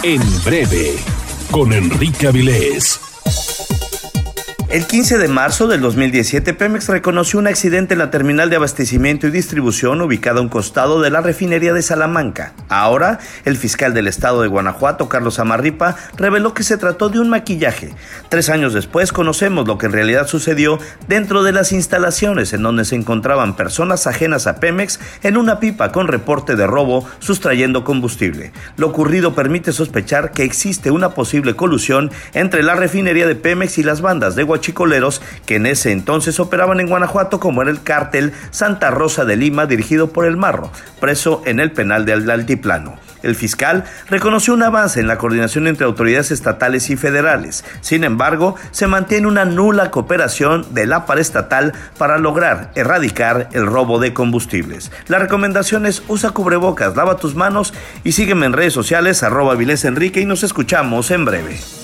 En breve, con Enrique Avilés. El 15 de marzo del 2017, Pemex reconoció un accidente en la terminal de abastecimiento y distribución ubicada a un costado de la refinería de Salamanca. Ahora, el fiscal del estado de Guanajuato, Carlos Amarripa, reveló que se trató de un maquillaje. 3 años después, conocemos lo que en realidad sucedió dentro de las instalaciones en donde se encontraban personas ajenas a Pemex en una pipa con reporte de robo sustrayendo combustible. Lo ocurrido permite sospechar que existe una posible colusión entre la refinería de Pemex y las bandas de guachicoleros que en ese entonces operaban en Guanajuato, como era el cártel Santa Rosa de Lima, dirigido por El Marro, preso en el penal del Altiplano. El fiscal reconoció un avance en la coordinación entre autoridades estatales y federales. Sin embargo, se mantiene una nula cooperación de la paraestatal para lograr erradicar el robo de combustibles. La recomendación es: usa cubrebocas, lava tus manos y sígueme en redes sociales @Avilés Enrique, y nos escuchamos en breve.